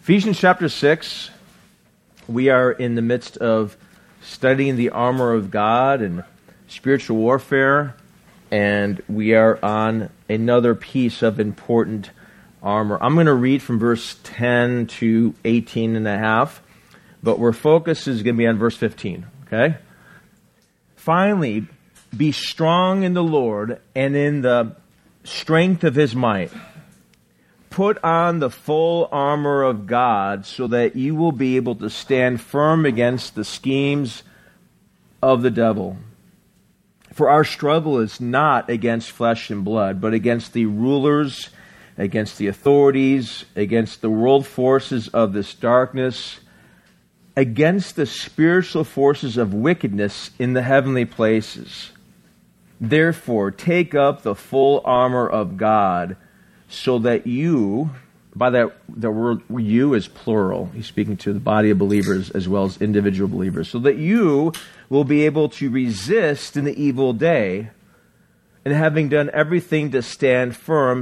Ephesians chapter 6, we are in the midst of studying the armor of God and spiritual warfare, and we are on another piece of important armor. I'm going to read from verse 10 to 18 and a half, but our focus is going to be on verse 15, okay? Finally, be strong in the Lord and in the strength of His might. Put on the full armor of God so that you will be able to stand firm against the schemes of the devil. For our struggle is not against flesh and blood, but against the rulers, against the authorities, against the world forces of this darkness, against the spiritual forces of wickedness in the heavenly places. Therefore, take up the full armor of God, so that you, by that the word you is plural, he's speaking to the body of believers as well as individual believers, so that you will be able to resist in the evil day, and having done everything to stand firm,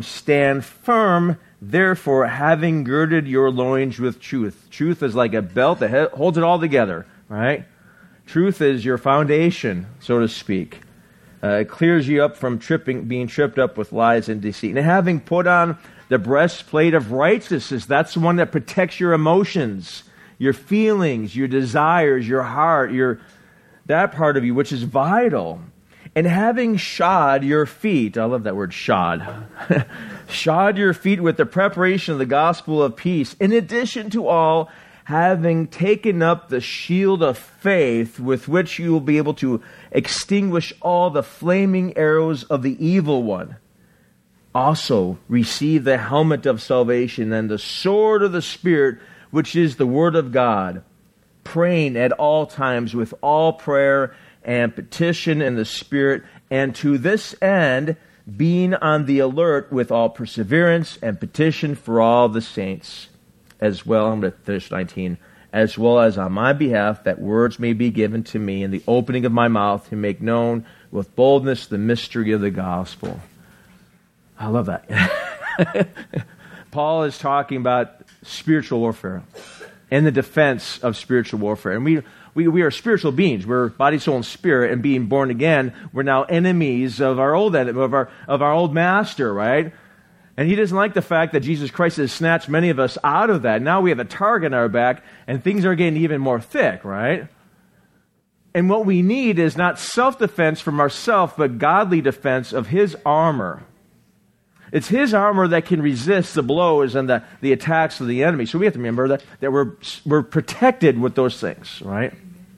therefore, having girded your loins with truth. Truth is like a belt that holds it all together, right? Truth is your foundation, so to speak. It clears you up from being tripped up with lies and deceit. And having put on the breastplate of righteousness, that's the one that protects your emotions, your feelings, your desires, your heart, that part of you, which is vital. And having shod your feet, I love that word, shod. Shod your feet with the preparation of the gospel of peace. In addition to all, having taken up the shield of faith with which you will be able to extinguish all the flaming arrows of the evil one. Also, receive the helmet of salvation and the sword of the Spirit, which is the Word of God, praying at all times with all prayer and petition in the Spirit, and to this end, being on the alert with all perseverance and petition for all the saints. As well, I'm going to finish 19, as well as on my behalf, that words may be given to me in the opening of my mouth to make known with boldness the mystery of the gospel. I love that. Paul is talking about spiritual warfare and the defense of spiritual warfare. And we are spiritual beings. We're body, soul, and spirit, and being born again, we're now enemies of our old enemy, of our old master, right? And he doesn't like the fact that Jesus Christ has snatched many of us out of that. Now we have a target on our back, and things are getting even more thick, right? And what we need is not self-defense from ourselves, but godly defense of His armor. It's His armor that can resist the blows and the attacks of the enemy. So we have to remember that we're protected with those things, right?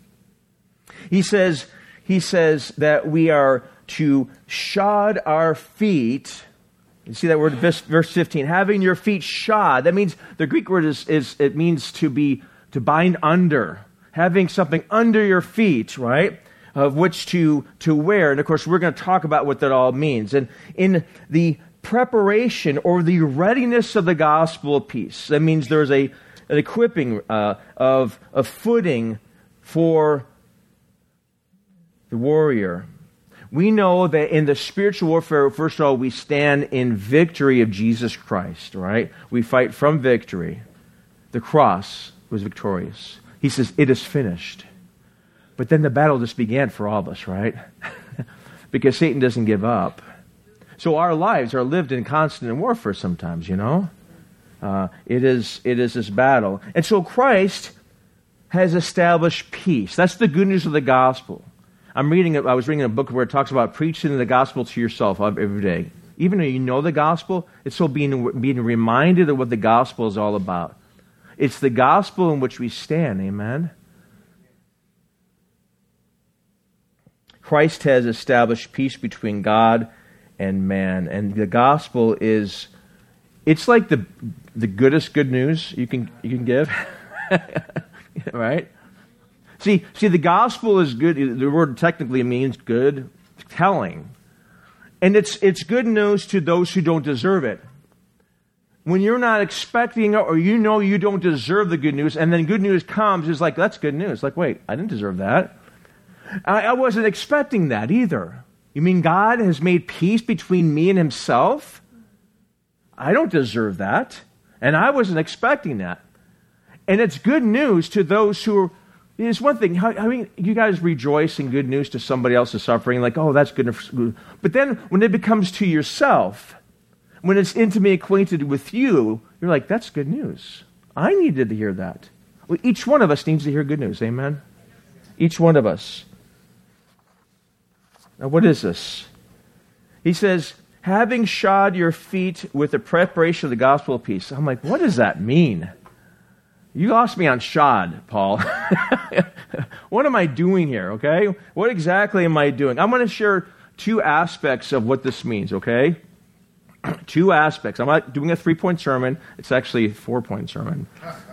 He says that we are to shod our feet. You see that word, verse 15, having your feet shod. That means, the Greek word it means to bind under. Having something under your feet, right? Of which to wear. And of course, we're going to talk about what that all means. And in the preparation or the readiness of the gospel of peace, that means there's an equipping of footing for the warrior. We know that in the spiritual warfare, first of all, we stand in victory of Jesus Christ, right? We fight from victory. The cross was victorious. He says, it is finished. But then the battle just began for all of us, right? Because Satan doesn't give up. So our lives are lived in constant warfare sometimes, you know? It is this battle. And so Christ has established peace. That's the good news of the gospel. I was reading a book where it talks about preaching the gospel to yourself every day. Even though you know the gospel, it's still being reminded of what the gospel is all about. It's the gospel in which we stand, amen? Christ has established peace between God and man. And the gospel it's like the goodest good news you can give. Right? See, the gospel is good. The word technically means good telling. And it's good news to those who don't deserve it. When you're not expecting it, or you know you don't deserve the good news, and then good news comes, it's like, that's good news. Like, wait, I didn't deserve that. I wasn't expecting that either. You mean God has made peace between me and Himself? I don't deserve that. And I wasn't expecting that. And it's good news to those who are, it's one thing, I mean, you guys rejoice in good news to somebody else's suffering, like, oh, that's good. But then when it becomes to yourself, when it's intimately acquainted with you, you're like, that's good news. I needed to hear that. Well, each one of us needs to hear good news, amen? Each one of us. Now, what is this? He says, having shod your feet with the preparation of the gospel of peace. I'm like, what does that mean? You lost me on shod, Paul. What am I doing here, okay? What exactly am I doing? I'm going to share two aspects of what this means, okay? Two aspects. I'm not doing a 3-point sermon. It's actually a 4-point sermon.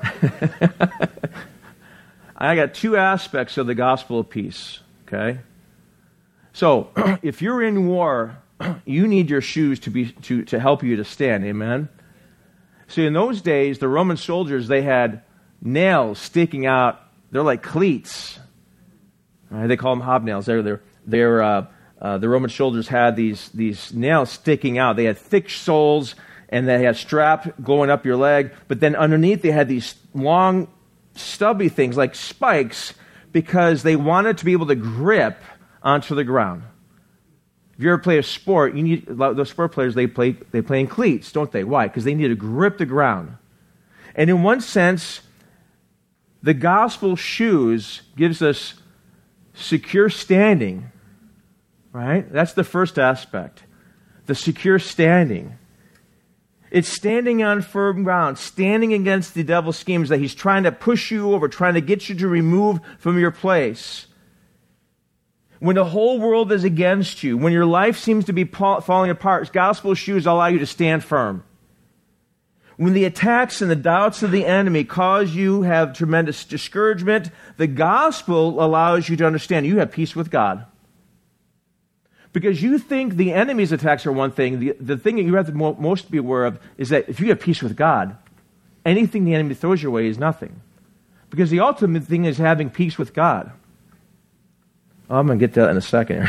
I got two aspects of the gospel of peace, okay? So, if you're in war, you need your shoes to help you to stand, amen? See, in those days, the Roman soldiers, they had nails sticking out. They're like cleats. Right? They call them hobnails. The Roman soldiers had these nails sticking out. They had thick soles, and they had strap going up your leg. But then underneath, they had these long, stubby things like spikes because they wanted to be able to grip onto the ground. If you ever play a sport, you need those sport players. They play in cleats, don't they? Why? Because they need to grip the ground. And in one sense, the gospel shoes gives us secure standing. Right? That's the first aspect. The secure standing. It's standing on firm ground, standing against the devil's schemes that he's trying to push you over, trying to get you to remove from your place. When the whole world is against you, when your life seems to be falling apart, gospel shoes allow you to stand firm. When the attacks and the doubts of the enemy cause you to have tremendous discouragement, the gospel allows you to understand you have peace with God. Because you think the enemy's attacks are one thing, the thing that you have to most be aware of is that if you have peace with God, anything the enemy throws your way is nothing. Because the ultimate thing is having peace with God. Oh, I'm going to get to that in a second.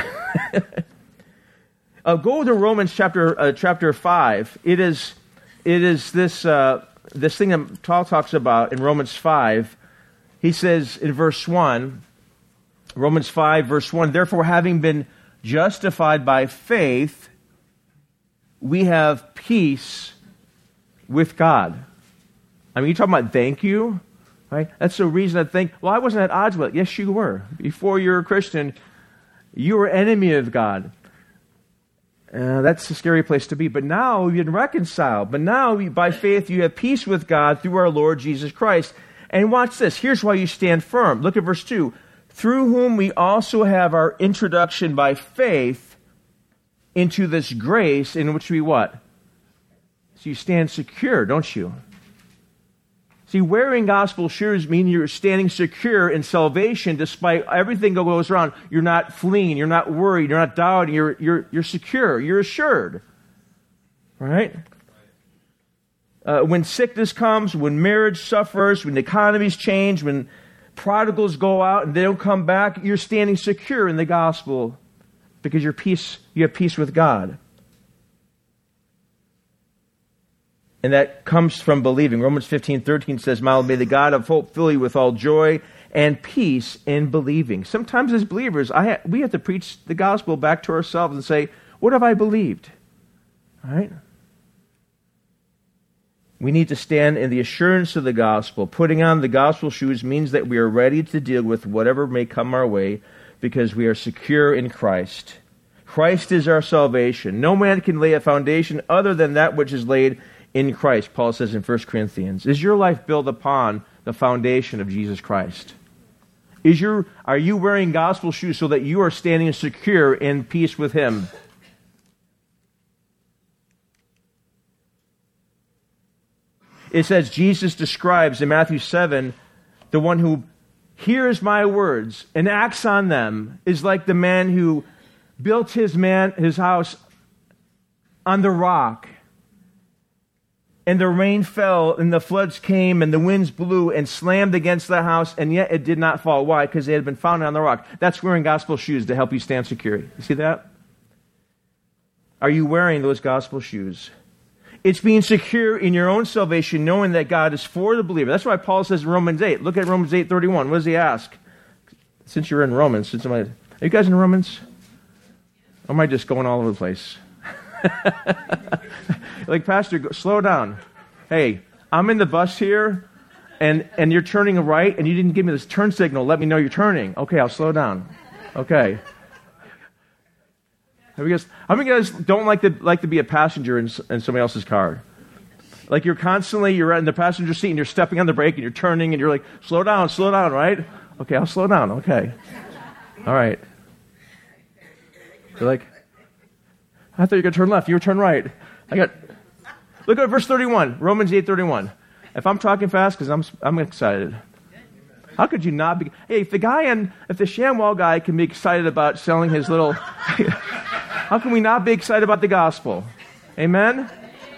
Go to Romans chapter 5. It is this thing that Paul talks about in Romans 5. He says in verse 1, Romans 5, verse 1, therefore having been justified by faith, we have peace with God. I mean, you're talking about thank you, right? That's the reason I think, well, I wasn't at odds with it. Yes, you were. Before you were a Christian, you were enemy of God. That's a scary place to be. But now you've been reconciled. But now, by faith, you have peace with God through our Lord Jesus Christ. And watch this. Here's why you stand firm. Look at verse 2. Through whom we also have our introduction by faith into this grace in which we what? So you stand secure, don't you? See, wearing gospel shoes means you're standing secure in salvation despite everything that goes around. You're not fleeing, you're not worried, you're not doubting, you're secure, you're assured. Right? When sickness comes, when marriage suffers, when the economies change, when prodigals go out and they don't come back, you're standing secure in the gospel because you have peace with God. And that comes from believing. Romans 15:13 says, may the God of hope fill you with all joy and peace in believing. Sometimes as believers, we have to preach the gospel back to ourselves and say, what have I believed? All right? We need to stand in the assurance of the gospel. Putting on the gospel shoes means that we are ready to deal with whatever may come our way because we are secure in Christ. Christ is our salvation. No man can lay a foundation other than that which is laid in Christ, Paul says in 1 Corinthians. Is your life built upon the foundation of Jesus Christ? Are you wearing gospel shoes so that you are standing secure in peace with Him? It says Jesus describes in Matthew 7, the one who hears my words and acts on them is like the man who built his house on the rock. And the rain fell, and the floods came, and the winds blew and slammed against the house, and yet it did not fall. Why? Because it had been founded on the rock. That's wearing gospel shoes to help you stand secure. You see that? Are you wearing those gospel shoes? It's being secure in your own salvation, knowing that God is for the believer. That's why Paul says in Romans 8. Look at Romans 8:31. What does he ask? Since you're in Romans, are you guys in Romans? Or am I just going all over the place? Like, Pastor, slow down. Hey, I'm in the bus here, and you're turning right, and you didn't give me this turn signal. Let me know you're turning. Okay, I'll slow down. Okay. How many guys don't like to be a passenger in somebody else's car? Like, you're in the passenger seat and you're stepping on the brake and you're turning and you're like, slow down, right? Okay, I'll slow down. Okay. All right. You're like, I thought you were going to turn left. You were turn right. Look at verse 31, Romans 8:31. If I'm talking fast, because I'm excited. How could you not be? Hey, if the ShamWow guy can be excited about selling his little, how can we not be excited about the gospel? Amen?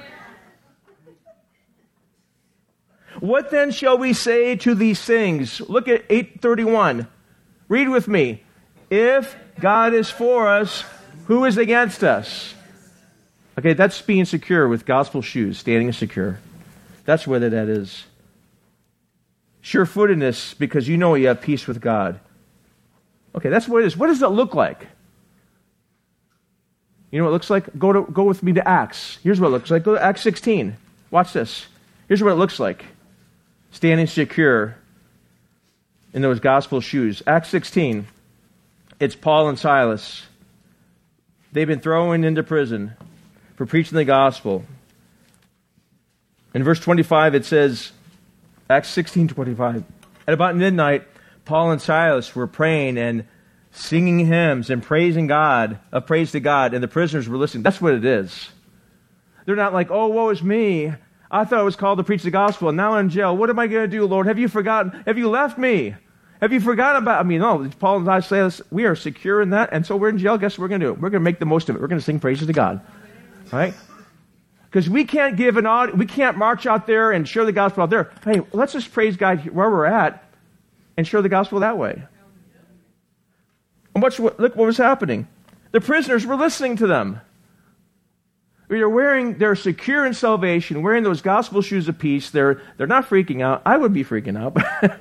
What then shall we say to these things? Look at 8:31. Read with me. If God is for us, who is against us? Okay, that's being secure with gospel shoes, standing secure. That's what that is. Sure-footedness, because you know you have peace with God. Okay, that's what it is. What does that look like? You know what it looks like? Go with me to Acts. Here's what it looks like. Go to Acts 16. Watch this. Here's what it looks like. Standing secure in those gospel shoes. Acts 16. It's Paul and Silas. They've been thrown into prison for preaching the gospel. In verse 25 it says, Acts 16:25. At about midnight, Paul and Silas were praying and singing hymns and praising God, praise to God, and the prisoners were listening. That's what it is. They're not like, oh, woe is me. I thought it was called to preach the gospel, and now I'm in jail. What am I going to do, Lord? Have you forgotten? Have you left me? Have you forgotten about me? No, Paul and Silas, we are secure in that, and so we're in jail. Guess what we're going to do? We're going to make the most of it. We're going to sing praises to God. Right? Because we can't we can't march out there and share the gospel out there. Hey, let's just praise God where we're at and share the gospel that way. And look what was happening. The prisoners were listening to them. They're secure in salvation, wearing those gospel shoes of peace. They're not freaking out. I would be freaking out.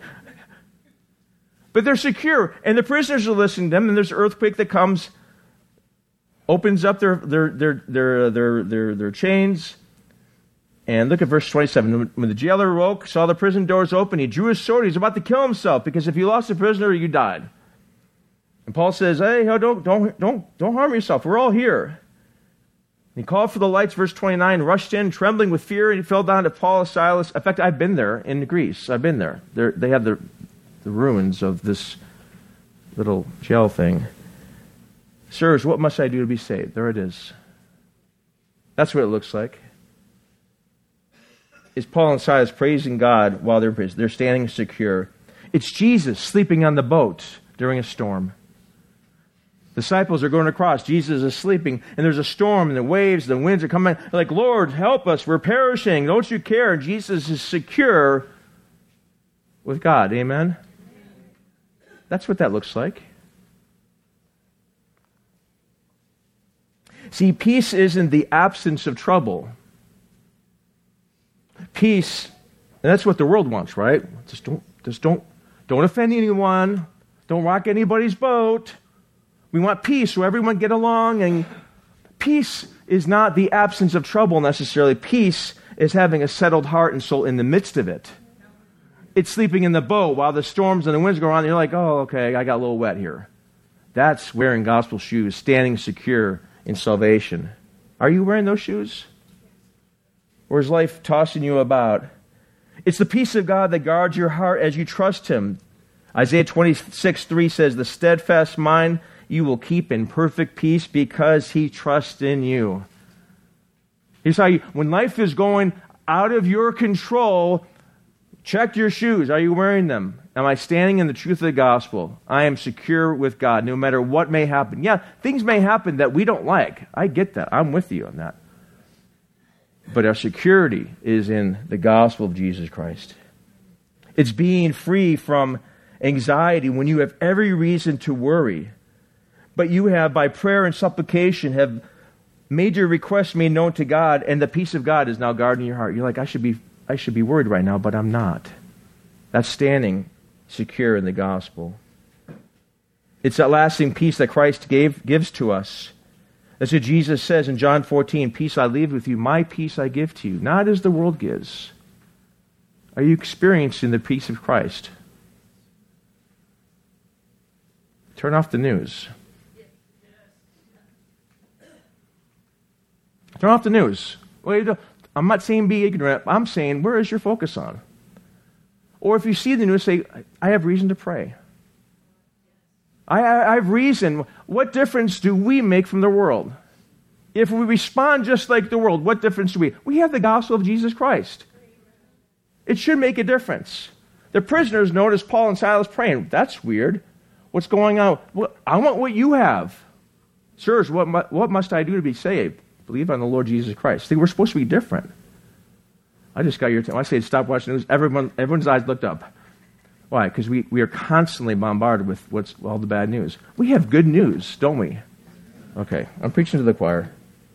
But they're secure. And the prisoners are listening to them, and there's an earthquake that comes, opens up their chains. And look at verse 27. When the jailer awoke, saw the prison doors open, he drew his sword. He's about to kill himself, because if you lost a prisoner, you died. And Paul says, hey, don't harm yourself. We're all here. And he called for the lights, verse 29, rushed in, trembling with fear, and he fell down to Paul and Silas. In fact, I've been there in Greece. I've been there. They have the ruins of this little jail thing. Sirs, what must I do to be saved? There it is. That's what it looks like. It's Paul and Silas praising God while they're in prison. They're standing secure. It's Jesus sleeping on the boat during a storm. Disciples are going across. Jesus is sleeping, and there's a storm, and the waves, the winds are coming. They're like, Lord, help us. We're perishing. Don't you care? And Jesus is secure with God. Amen? That's what that looks like. See, peace isn't the absence of trouble. Peace, and that's what the world wants, right? Just don't offend anyone. Don't rock anybody's boat. We want peace so everyone get along. And peace is not the absence of trouble necessarily. Peace is having a settled heart and soul in the midst of it. It's sleeping in the boat while the storms and the winds go on. And you're like, oh, okay, I got a little wet here. That's wearing gospel shoes, standing secure in salvation. Are you wearing those shoes? Or is life tossing you about? It's the peace of God that guards your heart as you trust Him. Isaiah 26:3 says, the steadfast mind you will keep in perfect peace because he trusts in you. Here's how when life is going out of your control, check your shoes. Are you wearing them? Am I standing in the truth of the gospel? I am secure with God no matter what may happen. Yeah, things may happen that we don't like. I get that. I'm with you on that. But our security is in the gospel of Jesus Christ. It's being free from anxiety when you have every reason to worry. But you have, by prayer and supplication, have made your request made known to God, and the peace of God is now guarding your heart. You're like, I should be worried right now, but I'm not. That's standing secure in the gospel. It's that lasting peace that Christ gives to us. That's what Jesus says in John 14, peace I leave with you, my peace I give to you, not as the world gives. Are you experiencing the peace of Christ? Turn off the news. Turn off the news. I'm not saying be ignorant. I'm saying, where is your focus on? Or if you see the news, say, I have reason to pray. I have reason. What difference do we make from the world? If we respond just like the world, what difference do we? We have the gospel of Jesus Christ. It should make a difference. The prisoners noticed Paul and Silas praying. That's weird. What's going on? Well, I want what you have. Sirs, what must I do to be saved? Believe on the Lord Jesus Christ. See, we're supposed to be different. I just got your attention. When I say stop watching news, everyone's eyes looked up. Why? Because we are constantly bombarded with what's all the bad news. We have good news, don't we? Okay, I'm preaching to the choir.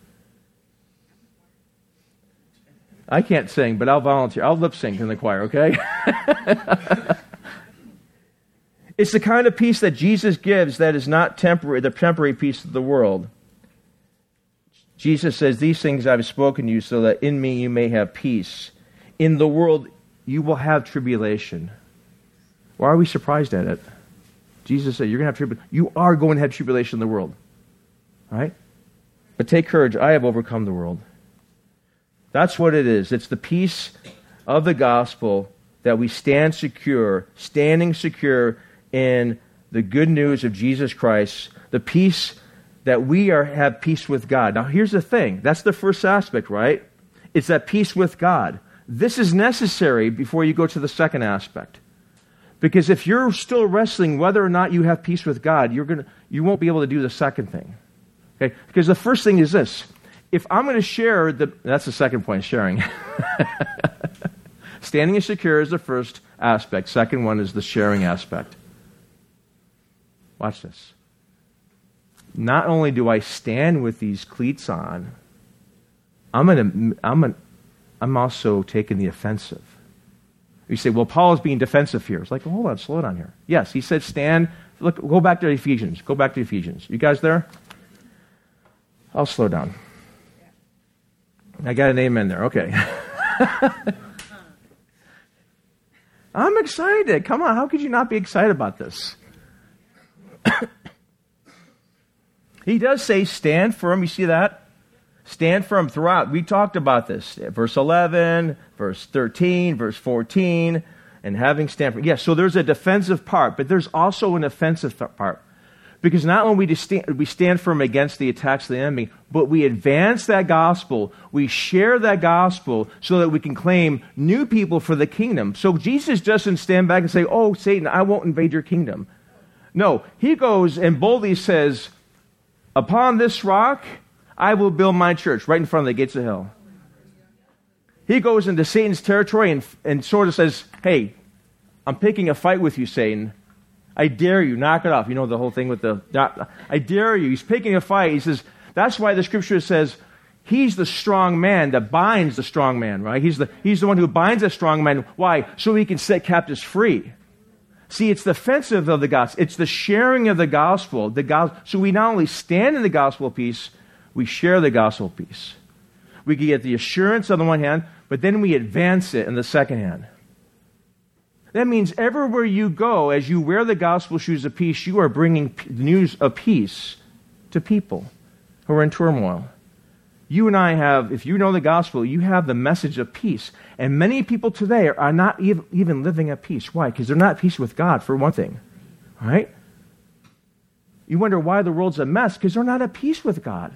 I can't sing, but I'll volunteer. I'll lip sync in the choir, okay? It's the kind of peace that Jesus gives that is not temporary, the temporary peace of the world. Jesus says, these things I've spoken to you so that in me you may have peace. In the world you will have tribulation. Why are we surprised at it? Jesus said, you're going to have tribulation. You are going to have tribulation in the world. All right? But take courage. I have overcome the world. That's what it is. It's the peace of the gospel that we stand secure, standing secure in the good news of Jesus Christ, the peace that we have peace with God. Now, here's the thing. That's the first aspect, right? It's that peace with God. This is necessary before you go to the second aspect. Because if you're still wrestling whether or not you have peace with God, you won't be able to do the second thing. Okay? Because the first thing is this. If I'm going to share, that's the second point, sharing. Standing is secure is the first aspect. Second one is the sharing aspect. Watch this. Not only do I stand with these cleats on, I'm also taking the offensive. You say, well, Paul is being defensive here. It's like, well, hold on, slow down here. Yes, he said stand. Look, go back to Ephesians. Go back to Ephesians. You guys there? I'll slow down. I got an amen there. Okay. I'm excited. Come on, how could you not be excited about this? He does say stand firm. You see that? Stand firm throughout. We talked about this. Verse 11, verse 13, verse 14, and having stand firm. Yes, so there's a defensive part, but there's also an offensive part. Because not only do we stand firm against the attacks of the enemy, but we advance that gospel, we share that gospel so that we can claim new people for the kingdom. So Jesus doesn't stand back and say, oh, Satan, I won't invade your kingdom. No, he goes and boldly says, upon this rock, I will build my church right in front of the gates of hell. He goes into Satan's territory and sort of says, hey, I'm picking a fight with you, Satan. I dare you, knock it off. You know the whole thing with I dare you. He's picking a fight. He says, that's why the scripture says, he's the strong man that binds the strong man, right? He's the one who binds the strong man. Why? So he can set captives free. See, it's the offensive of the gospel. It's the sharing of the gospel. So we not only stand in the gospel peace, we share the gospel peace. We can get the assurance on the one hand, but then we advance it in the second hand. That means everywhere you go, as you wear the gospel shoes of peace, you are bringing news of peace to people who are in turmoil. You and I have, if you know the gospel, you have the message of peace. And many people today are not even living at peace. Why? Because they're not at peace with God, for one thing. All right? You wonder why the world's a mess, because they're not at peace with God.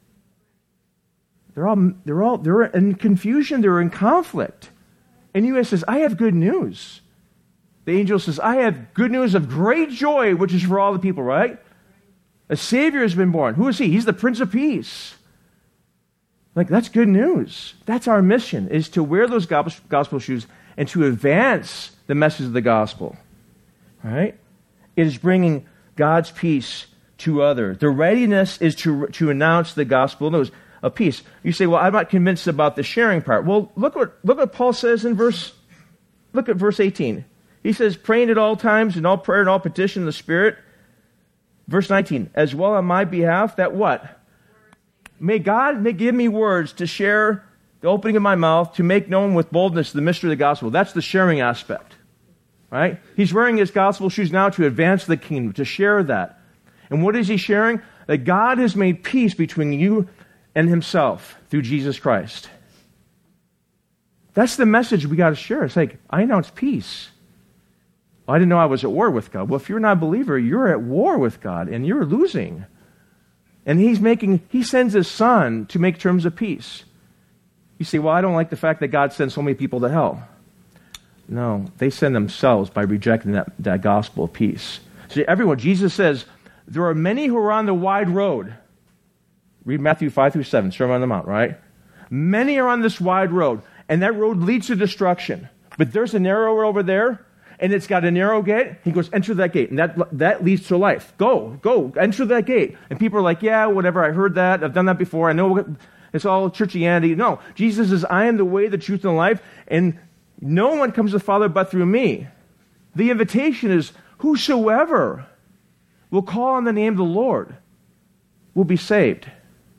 They're in confusion, they're in conflict. And you says, I have good news. The angel says, I have good news of great joy, which is for all the people, right? A Savior has been born. Who is he? He's the Prince of Peace. Like, that's good news. That's our mission, is to wear those gospel shoes and to advance the message of the gospel. All right? It is bringing God's peace to others. The readiness is to announce the gospel news of peace. You say, well, I'm not convinced about the sharing part. Well, look what Paul says look at verse 18. He says, praying at all times, in all prayer and all petition in the Spirit. Verse 19, as well on my behalf, that what? May God give me words to share the opening of my mouth, to make known with boldness the mystery of the gospel. That's the sharing aspect. Right? He's wearing his gospel shoes now to advance the kingdom, to share that. And what is he sharing? That God has made peace between you and himself through Jesus Christ. That's the message we got to share. It's like, I announce peace. Well, I didn't know I was at war with God. Well, if you're not a believer, you're at war with God, and you're losing. And he sends his son to make terms of peace. You say, well, I don't like the fact that God sends so many people to hell. No, they send themselves by rejecting that gospel of peace. See, Jesus says, there are many who are on the wide road. Read Matthew 5 through 7, Sermon on the Mount, right? Many are on this wide road, and that road leads to destruction. But there's a narrow road over there, and it's got a narrow gate. He goes, enter that gate, and that leads to life. Go, enter that gate. And people are like, yeah, whatever, I heard that, I've done that before, I know it's all churchianity. No, Jesus says, I am the way, the truth, and the life, and no one comes to the Father but through me. The invitation is, whosoever will call on the name of the Lord will be saved.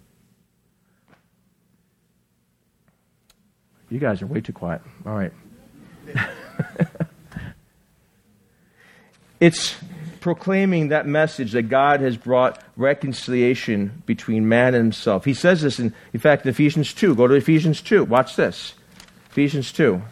You guys are way too quiet. All right. It's proclaiming that message that God has brought reconciliation between man and himself. He says this, in fact, in Ephesians 2. Go to Ephesians 2. Watch this. Ephesians 2.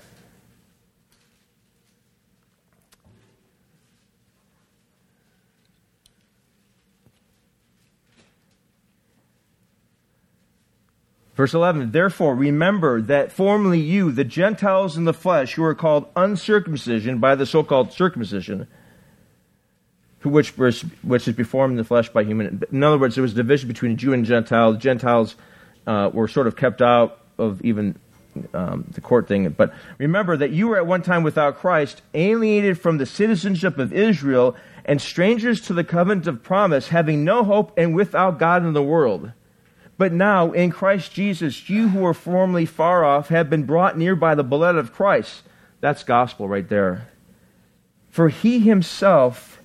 Verse 11, therefore remember that formerly you, the Gentiles in the flesh, who are called uncircumcision by the so-called circumcision, which is performed in the flesh by human. In other words, there was division between Jew and Gentile. The Gentiles were sort of kept out of even the court thing. But remember that you were at one time without Christ, alienated from the citizenship of Israel, and strangers to the covenant of promise, having no hope and without God in the world. But now, in Christ Jesus, you who were formerly far off have been brought near by the blood of Christ. That's gospel right there. For he himself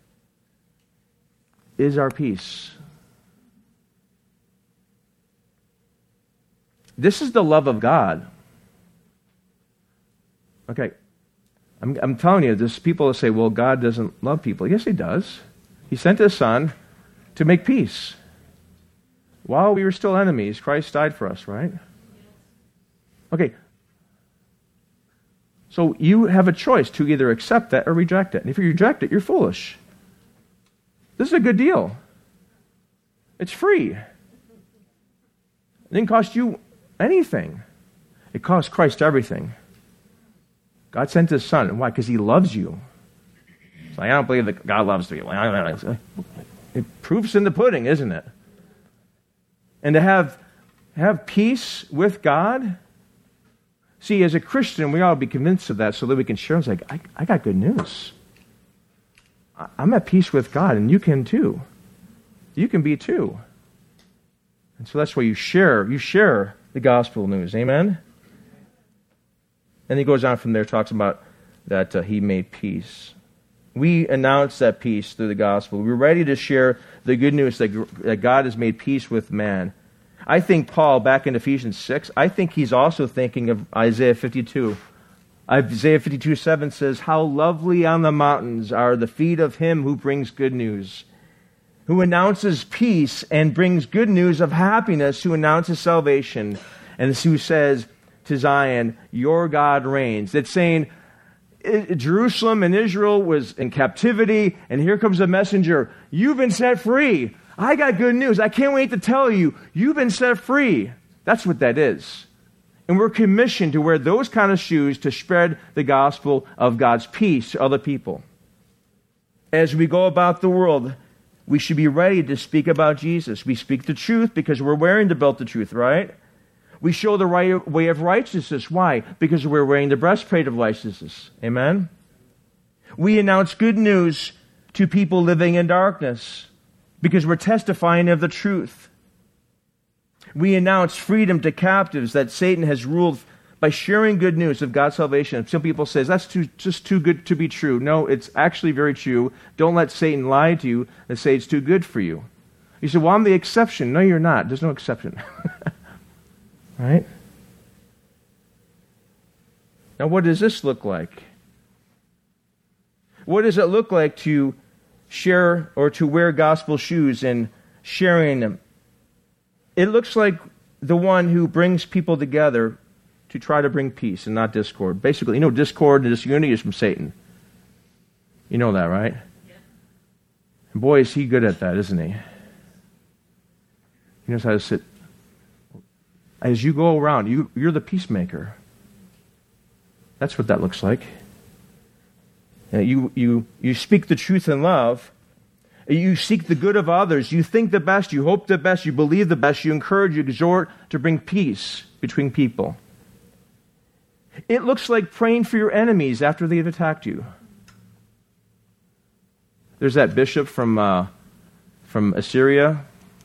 is our peace. This is the love of God. Okay, I'm telling you, there's people that say, well, God doesn't love people. Yes, he does. He sent his son to make peace. While we were still enemies, Christ died for us, right? Okay. So you have a choice to either accept that or reject it. And if you reject it, you're foolish. This is a good deal. It's free. It didn't cost you anything. It cost Christ everything. God sent his son. Why? Because he loves you. So I don't believe that God loves you. It proof's in the pudding, isn't it? And to have peace with God. See, as a Christian, we ought to be convinced of that so that we can share. It's like, I got good news. I'm at peace with God, and you can too. You can be too. And so that's why you share the gospel news. Amen? And he goes on from there, talks about that he made peace. We announce that peace through the gospel. We're ready to share the good news that God has made peace with man. I think Paul, back in Ephesians 6, I think he's also thinking of Isaiah 52. Isaiah 52:7 says, how lovely on the mountains are the feet of him who brings good news, who announces peace and brings good news of happiness, who announces salvation, and who says to Zion, your God reigns. It's saying, Jerusalem and Israel was in captivity, and here comes a messenger. You've been set free. I got good news. I can't wait to tell you. You've been set free. That's what that is. And we're commissioned to wear those kind of shoes to spread the gospel of God's peace to other people. As we go about the world, we should be ready to speak about Jesus. We speak the truth because we're wearing the belt of truth, right? We show the right way of righteousness. Why? Because we're wearing the breastplate of righteousness. Amen? We announce good news to people living in darkness because we're testifying of the truth. We announce freedom to captives that Satan has ruled by sharing good news of God's salvation. Some people say, that's just too good to be true. No, it's actually very true. Don't let Satan lie to you and say it's too good for you. You say, well, I'm the exception. No, you're not. There's no exception. Right? Now, what does this look like? What does it look like to share or to wear gospel shoes and sharing them? It looks like the one who brings people together to try to bring peace and not discord. Basically, discord and disunity is from Satan. You know that, right? Yeah. And boy, is he good at that, isn't he? He knows how to sit. As you go around, you're the peacemaker. That's what that looks like. You speak the truth in love. You seek the good of others. You think the best. You hope the best. You believe the best. You encourage, you exhort to bring peace between people. It looks like praying for your enemies after they've attacked you. There's that bishop from Assyria,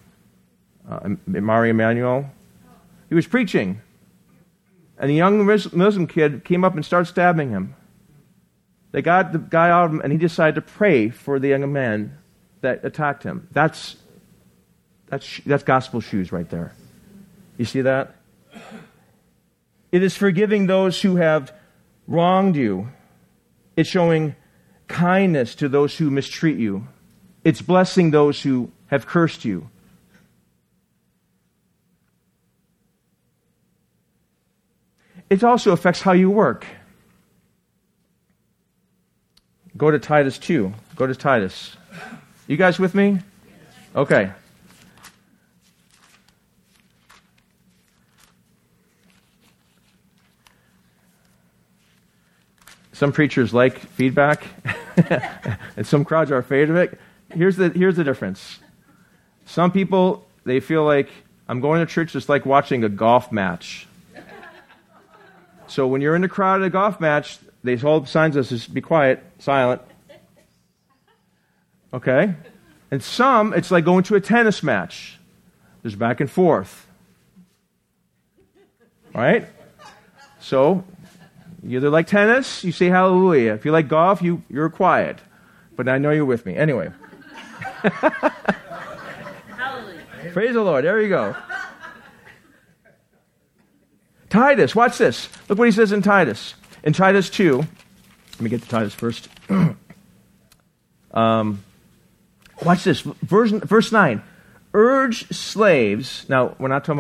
Mari Emanuel. He was preaching, and a young Muslim kid came up and started stabbing him. They got the guy out of him, and he decided to pray for the young man that attacked him. That's gospel shoes right there. You see that? It is forgiving those who have wronged you. It's showing kindness to those who mistreat you. It's blessing those who have cursed you. It also affects how you work. Go to Titus 2. Go to Titus. You guys with me? Okay. Some preachers like feedback, and some crowds are afraid of it. Here's the difference. Some people, they feel like, I'm going to church just like watching a golf match. So when you're in the crowd at a golf match, they hold signs that says, be quiet, silent. Okay? And some, it's like going to a tennis match. There's back and forth. Right? So, you either like tennis, you say hallelujah. If you like golf, you're quiet. But I know you're with me. Anyway. Hallelujah. Praise the Lord. There you go. Titus, watch this. Look what he says in Titus. In Titus 2, let me get to Titus first. Watch this. Verse 9. Urge slaves. Now, we're talking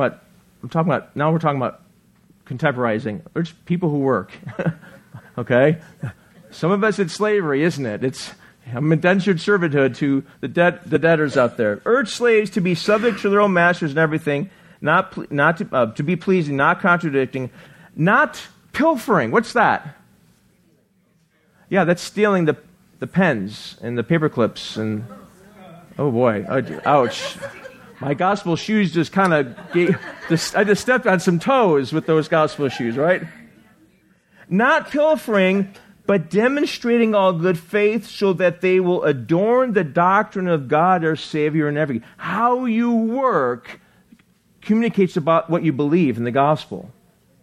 about contemporizing. Urge people who work. Okay? Some of us, it's slavery, isn't it? It's indentured servitude to the debtors out there. Urge slaves to be subject to their own masters and everything, to be pleasing, not contradicting, not pilfering. What's that? Yeah, that's stealing the pens and the paper clips and oh boy, ouch. My gospel shoes just kind of I just stepped on some toes with those gospel shoes, right? Not pilfering, but demonstrating all good faith so that they will adorn the doctrine of God our Savior in everything. How you work communicates about what you believe in the gospel.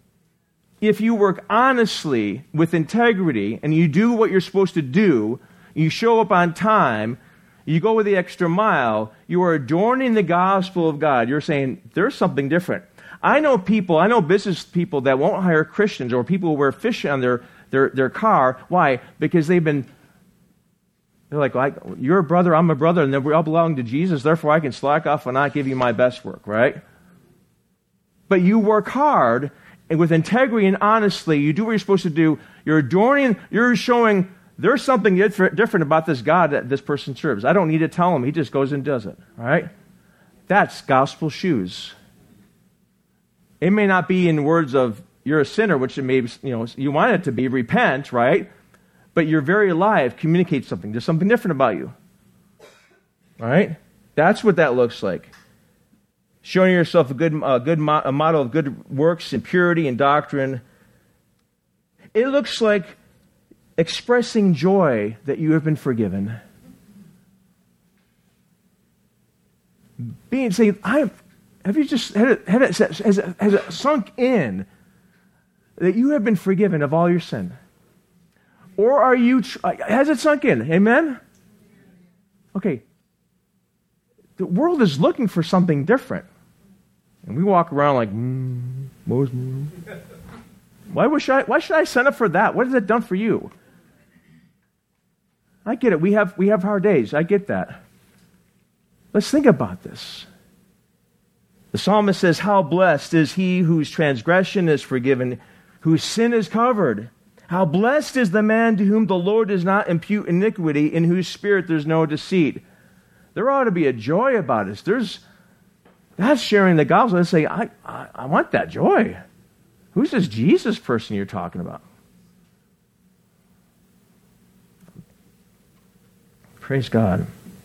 If you work honestly, with integrity, and you do what you're supposed to do, you show up on time, you go with the extra mile, you are adorning the gospel of God. You're saying, there's something different. I know business people that won't hire Christians or people who wear fish on their car. Why? Because they're like, you're a brother, I'm a brother, and then we all belong to Jesus, therefore I can slack off and not give you my best work, right? But you work hard, and with integrity and honestly, you do what you're supposed to do. You're adorning, you're showing there's something different about this God that this person serves. I don't need to tell him. He just goes and does it, right? That's gospel shoes. It may not be in words of, you're a sinner, which it may, you want it to be, repent, right? But your very life communicates something. There's something different about you. Right? That's what that looks like. Showing yourself a model of good works and purity and doctrine. It looks like expressing joy that you have been forgiven. being saying, have you just has it sunk in that you have been forgiven of all your sin? Or are you, has it sunk in? Amen? Okay. The world is looking for something different. And we walk around like, why should I sign up for that? What has it done for you? I get it. We have hard days. I get that. Let's think about this. The psalmist says, how blessed is he whose transgression is forgiven, whose sin is covered. How blessed is the man to whom the Lord does not impute iniquity, in whose spirit there's no deceit. There ought to be a joy about us. That's sharing the gospel. Let's say, I want that joy. Who's this Jesus person you're talking about? Praise God.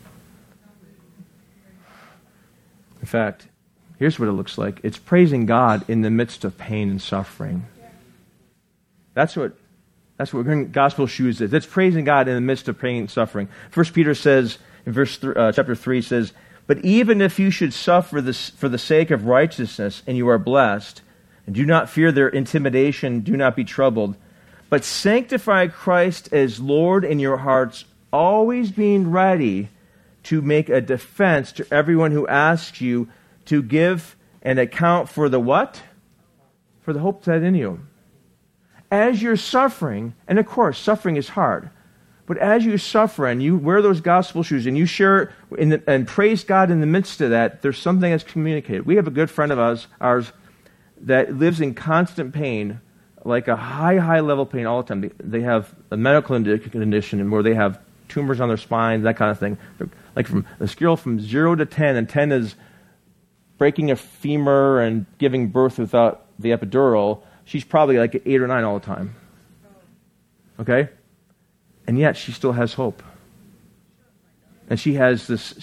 In fact, here's what it looks like. It's praising God in the midst of pain and suffering. That's what gospel shoes is. It's praising God in the midst of pain and suffering. 1 Peter says, in chapter 3, says, but even if you should suffer this for the sake of righteousness, and you are blessed, and do not fear their intimidation, do not be troubled, but sanctify Christ as Lord in your hearts, always being ready to make a defense to everyone who asks you to give an account for the what? For the hope that's in you. As you're suffering, and of course, suffering is hard, but as you suffer and you wear those gospel shoes and you share and praise God in the midst of that, there's something that's communicated. We have a good friend of ours that lives in constant pain, like a high level pain all the time. They have a medical condition where they have tumors on their spine, that kind of thing. Like from a scale from 0 to 10, and 10 is breaking a femur and giving birth without the epidural. She's probably like 8 or 9 all the time. Okay? And yet she still has hope. And she has this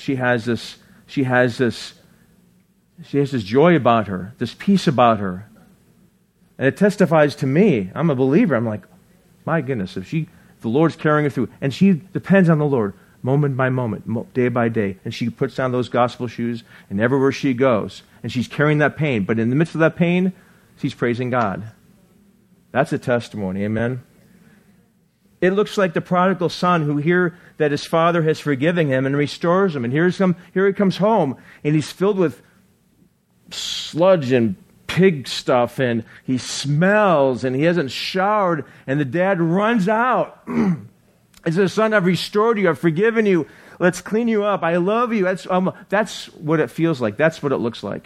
joy about her, this peace about her. And it testifies to me. I'm a believer. I'm like, my goodness, if the Lord's carrying her through, and she depends on the Lord moment by moment, day by day, and she puts on those gospel shoes, and everywhere she goes, and she's carrying that pain, but in the midst of that pain, she's praising God. That's a testimony, amen? It looks like the prodigal son who hears that his father has forgiven him and restores him, and here he comes home, and he's filled with sludge and pig stuff, and he smells, and he hasn't showered, and the dad runs out. He says, son, I've restored you, I've forgiven you, let's clean you up, I love you. That's what it feels like. That's what it looks like.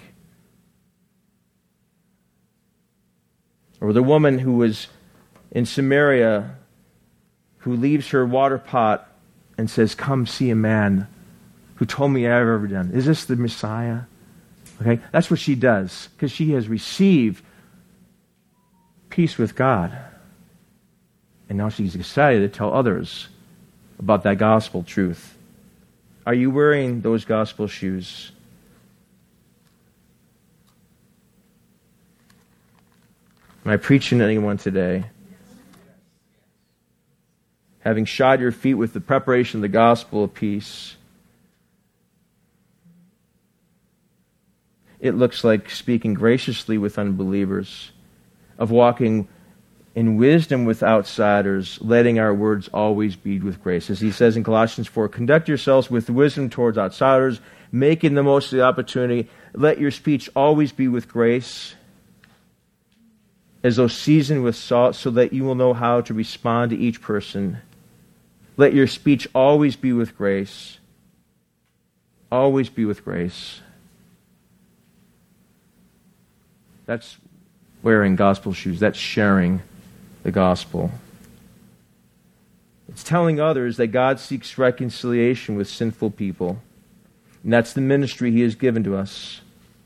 Or the woman who was in Samaria who leaves her water pot and says, come see a man who told me I've ever done. Is this the Messiah? Okay, that's what she does, because she has received peace with God. And now she's excited to tell others about that gospel truth. Are you wearing those gospel shoes? Am I preaching to anyone today? Having shod your feet with the preparation of the gospel of peace. It looks like speaking graciously with unbelievers, of walking in wisdom with outsiders, letting our words always be with grace. As he says in Colossians 4, conduct yourselves with wisdom towards outsiders, making the most of the opportunity. Let your speech always be with grace, as though seasoned with salt, so that you will know how to respond to each person. Let your speech always be with grace. Always be with grace. That's wearing gospel shoes. That's sharing the gospel. It's telling others that God seeks reconciliation with sinful people. And that's the ministry He has given to us.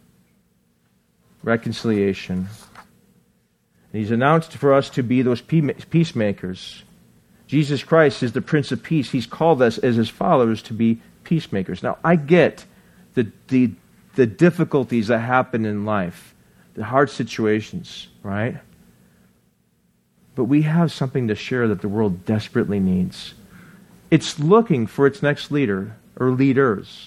Reconciliation. And He's announced for us to be those peacemakers. Jesus Christ is the Prince of Peace. He's called us as His followers to be peacemakers. Now, I get the difficulties that happen in life, the hard situations, right? But we have something to share that the world desperately needs. It's looking for its next leader or leaders.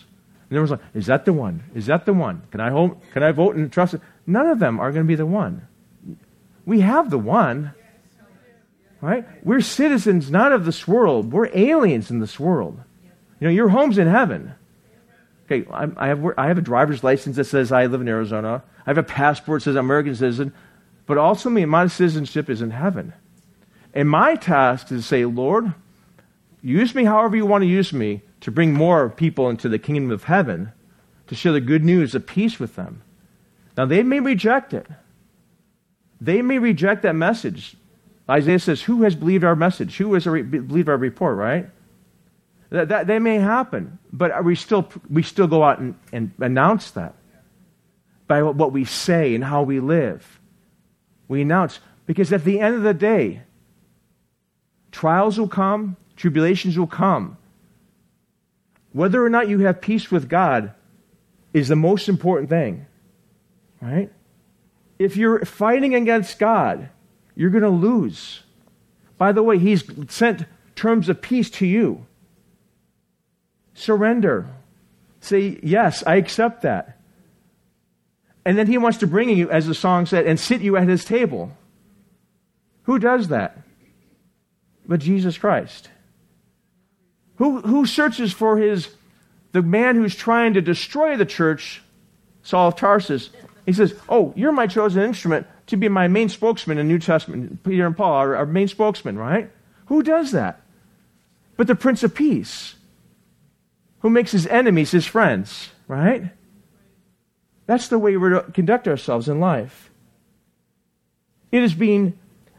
And everyone's like, is that the one? Is that the one? Can I vote and trust it? None of them are going to be the one. We have the one. Right? We're citizens not of this world. We're aliens in this world. Your home's in heaven. Okay, I have a driver's license that says I live in Arizona. I have a passport that says I'm an American citizen. But also my citizenship is in heaven. And my task is to say, Lord, use me however you want to use me to bring more people into the kingdom of heaven, to share the good news of peace with them. Now, they may reject it. They may reject that message. Isaiah says, who has believed our message? Who has believed our report, right? That may happen. But we still go out and announce that by what we say and how we live. We announce. Because at the end of the day, trials will come, tribulations will come. Whether or not you have peace with God is the most important thing. Right? If you're fighting against God, you're going to lose. By the way, He's sent terms of peace to you. Surrender. Say, yes, I accept that. And then He wants to bring you, as the song said, and sit you at His table. Who does that? But Jesus Christ. Who searches for the man who's trying to destroy the church, Saul of Tarsus? He says, oh, you're my chosen instrument to be my main spokesman in the New Testament. Peter and Paul are our main spokesman, right? Who does that? But the Prince of Peace, who makes his enemies his friends, right? That's the way we're to conduct ourselves in life. It is being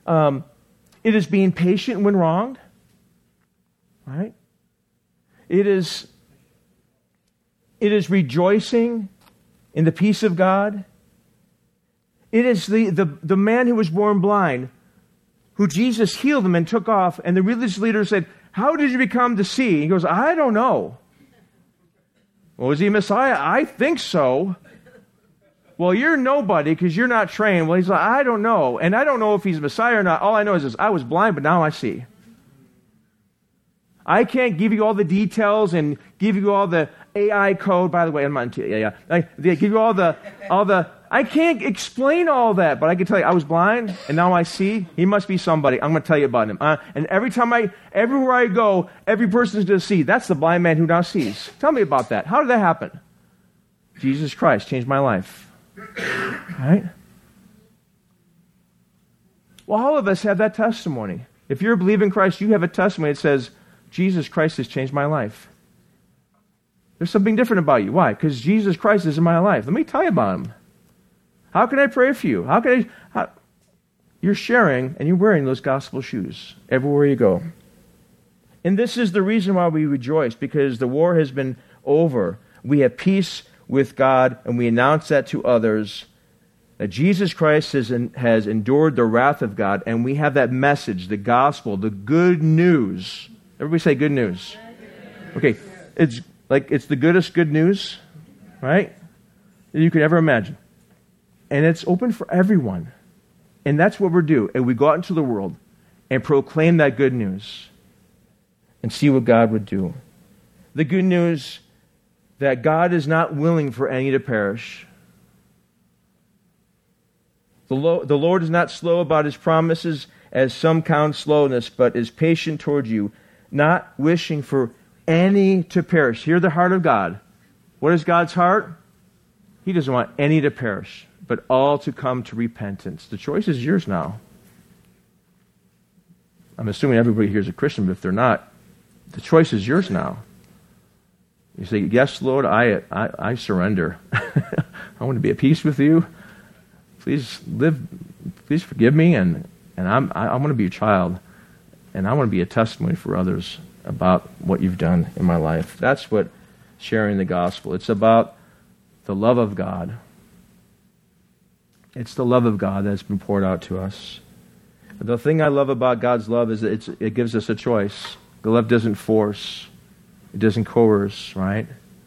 patient when wronged, right? It is rejoicing in the peace of God. It is the man who was born blind, who Jesus healed him and took off, and the religious leader said, how did you become to see? He goes, I don't know. Well, is he Messiah? I think so. Well, you're nobody because you're not trained. Well, he's like, I don't know. And I don't know if he's Messiah or not. All I know is this, I was blind, but now I see. I can't give you all the details and give you all the AI code. By the way, I'm not, they give you all the, I can't explain all that, but I can tell you, I was blind and now I see. He must be somebody. I'm going to tell you about him. And everywhere I go, every person's going to see. That's the blind man who now sees. Tell me about that. How did that happen? Jesus Christ changed my life. Right? Well, all of us have that testimony. If you're believing Christ, you have a testimony that says, Jesus Christ has changed my life. There's something different about you. Why? Because Jesus Christ is in my life. Let me tell you about him. How can I pray for you? You're sharing and you're wearing those gospel shoes everywhere you go. And this is the reason why we rejoice, because the war has been over. We have peace with God, and we announce that to others, that Jesus Christ has endured the wrath of God, and we have that message, the gospel, the good news. Everybody say good news. Okay, it's the goodest good news, right, that you could ever imagine. And it's open for everyone. And that's what we're doing. And we go out into the world and proclaim that good news and see what God would do. The good news that God is not willing for any to perish. The Lord is not slow about his promises, as some count slowness, but is patient toward you, not wishing for any to perish. Hear the heart of God. What is God's heart? He doesn't want any to perish, but all to come to repentance. The choice is yours now. I'm assuming everybody here is a Christian, but if they're not, the choice is yours now. You say, yes, Lord, I surrender. I want to be at peace with you. Please forgive me, and I want to be your child, and I want to be a testimony for others about what you've done in my life. That's what sharing the gospel. It's about the love of God. It's the love of God that's been poured out to us. The thing I love about God's love is that it gives us a choice. The love doesn't force. It doesn't coerce, right?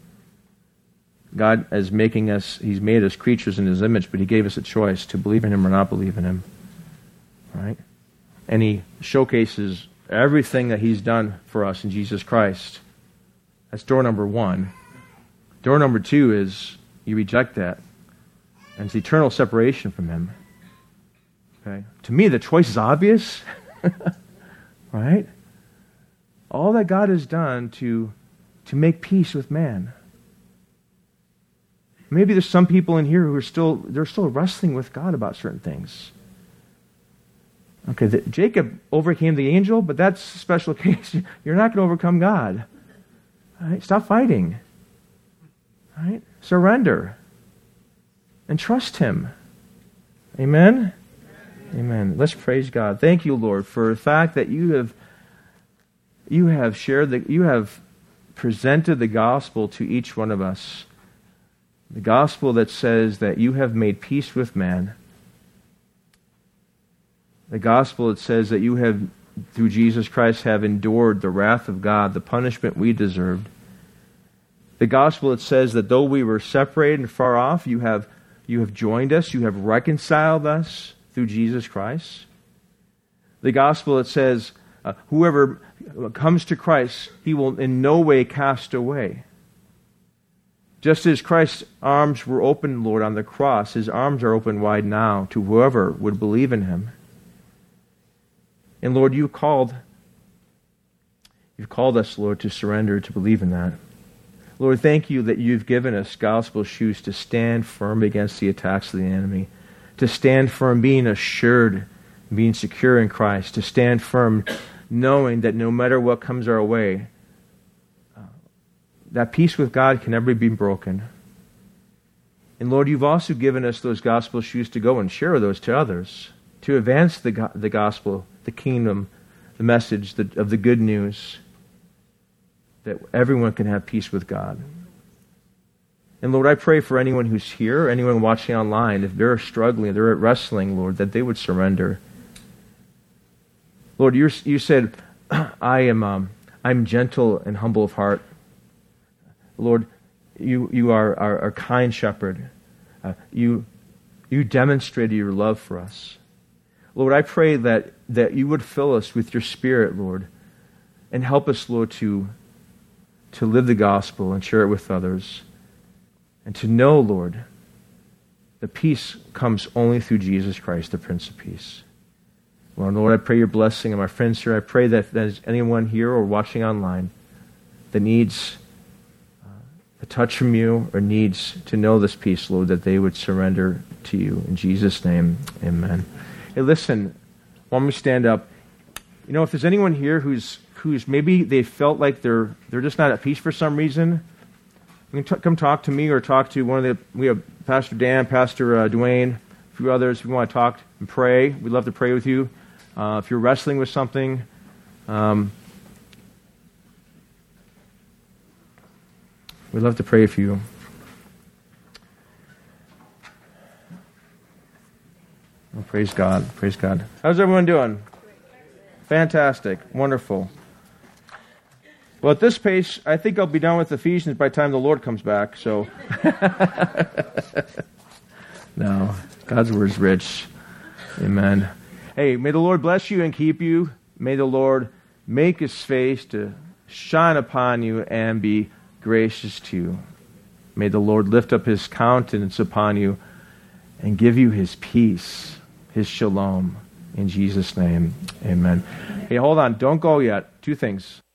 God is making us, he's made us creatures in his image, but he gave us a choice to believe in him or not believe in him, right? And he showcases everything that he's done for us in Jesus Christ. That's door number one. Door number 2 is you reject that, and it's eternal separation from him. Okay? To me, the choice is obvious, right? All that God has done to make peace with man. Maybe there's some people in here who are still wrestling with God about certain things. Okay, Jacob overcame the angel, but that's a special case. You're not going to overcome God. All right? Stop fighting. All right? Surrender. And trust him. Amen? Amen. Let's praise God. Thank you, Lord, for the fact that you have presented the gospel to each one of us. The gospel that says that you have made peace with man. The gospel that says that you have, through Jesus Christ, have endured the wrath of God, the punishment we deserved. The gospel that says that though we were separated and far off, you have joined us, you have reconciled us through Jesus Christ. The gospel that says whoever comes to Christ, he will in no way cast away. Just as Christ's arms were open, Lord, on the cross, his arms are open wide now to whoever would believe in him. And Lord, you've called us, Lord, to surrender, to believe in that. Lord, thank you that you've given us gospel shoes to stand firm against the attacks of the enemy, to stand firm being assured, being secure in Christ, to stand firm knowing that no matter what comes our way, that peace with God can never be broken. And Lord, you've also given us those gospel shoes to go and share those to others, to advance the gospel, the kingdom, the message of the good news, that everyone can have peace with God. And Lord, I pray for anyone who's here, anyone watching online, if they're struggling, they're wrestling, Lord, that they would surrender. Lord, you said, I'm gentle and humble of heart. Lord, you are our kind shepherd. You demonstrated your love for us. Lord, I pray that you would fill us with your Spirit, Lord, and help us, Lord, to live the gospel and share it with others. And to know, Lord, the peace comes only through Jesus Christ, the Prince of Peace. Lord, I pray your blessing on my friends here. I pray that there's anyone here or watching online that needs a touch from you or needs to know this peace, Lord, that they would surrender to you. In Jesus' name, amen. Hey, listen, while we stand up, if there's anyone here who's maybe they felt like they're just not at peace for some reason, you can come talk to me or talk to we have Pastor Dan, Pastor Dwayne, a few others. If you want to talk and pray, we'd love to pray with you. If you're wrestling with something, we'd love to pray for you. Oh, praise God. Praise God. How's everyone doing? Fantastic. Wonderful. Well, at this pace, I think I'll be done with Ephesians by the time the Lord comes back. So, no, God's word is rich. Amen. Hey, may the Lord bless you and keep you. May the Lord make his face to shine upon you and be gracious to you. May the Lord lift up his countenance upon you and give you his peace, his shalom. In Jesus' name, amen. Hey, hold on. Don't go yet. Two things.